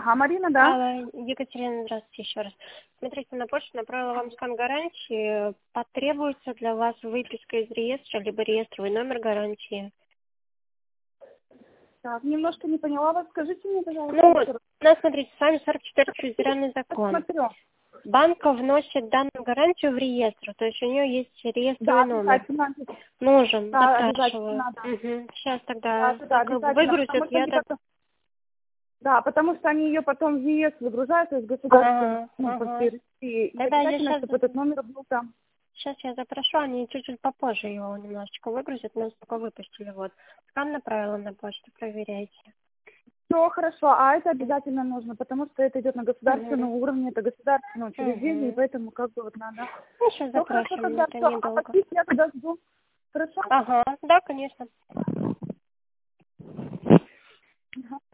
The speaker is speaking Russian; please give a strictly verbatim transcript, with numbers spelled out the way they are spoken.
Ага, Марина, да. Алло, Екатерина, здравствуйте еще раз. Смотрите, на почту направила вам скан гарантии. Потребуется для вас выписка из реестра, либо реестровый номер гарантии. Так, немножко не поняла вас. Скажите мне, пожалуйста, Ну, еще раз. у нас, смотрите, с вами сорок четвёртый федеральный закон. Смотрю. Банк вносит данную гарантию в реестр, то есть у нее есть Да, реестровый номер. обязательно. Нужен, Да, обязательно запрашиваю. надо. Угу. Сейчас Да, тогда да, да, как обязательно. Потому выгрузят, что я они так... потом... Да, потому что они ее потом в ЕС выгружают из государственной, Ага, ну, по ага. всей России. И Да-да, я обязательно, сейчас... чтобы этот номер был там. Сейчас я запрошу, они чуть-чуть попозже его немножечко выгрузят, нас только выпустили, вот. Скан направила на почту, проверяйте. Все хорошо, а это обязательно нужно, потому что это идет на государственном Угу. уровне, это государственное учреждение, и Угу. поэтому как бы вот надо. Ну, сейчас Ну хорошо, запросим, тогда это все. А недолго. подпись я тогда жду. Хорошо? Ага, да, конечно. Ага.